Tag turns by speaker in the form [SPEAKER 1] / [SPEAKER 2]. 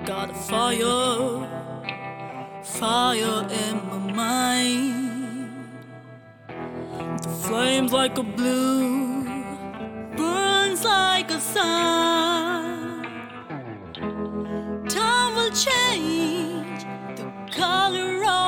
[SPEAKER 1] Got a fire, fire in my mind. The flames like a blue, burns like a sun. Time will change the color of